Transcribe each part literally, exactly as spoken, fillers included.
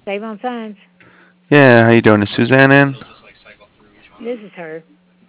Save on signs. Yeah, how you doing? Is Suzanne in? This is her.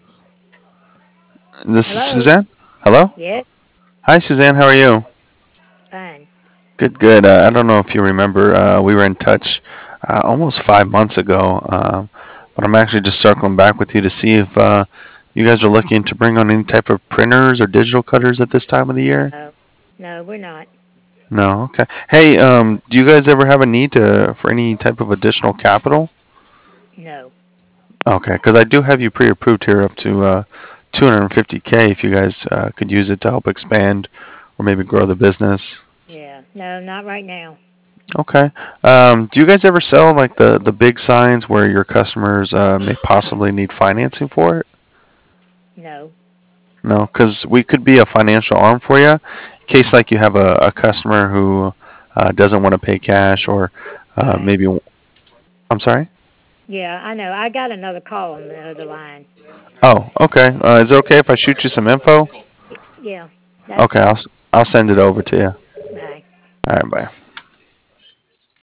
This is Hello? Suzanne? Hello? Yes? Hi, Suzanne. How are you? Fine. Good, good. Uh, I don't know if you remember, uh, we were in touch uh, almost five months ago, um, but I'm actually just circling back with you to see if uh, you guys are looking to bring on any type of printers or digital cutters at this time of the year. No. No, we're not. No, okay. Hey, um, do you guys ever have a need to for any type of additional capital? No. Okay, because I do have you pre-approved here up to uh, two hundred fifty k if you guys uh, could use it to help expand or maybe grow the business. Yeah. No, not right now. Okay. Um, do you guys ever sell like the the big signs where your customers uh, may possibly need financing for it? No. No, because we could be a financial arm for you, in case like you have a, a customer who uh, doesn't want to pay cash or uh, Right. maybe. I'm sorry. Yeah, I know. I got another call on the other line. Oh, okay. Uh, is it okay if I shoot you some info? Y- Yeah, that's Okay, I'll fine. s- I'll send it over to you. Bye. All right, bye.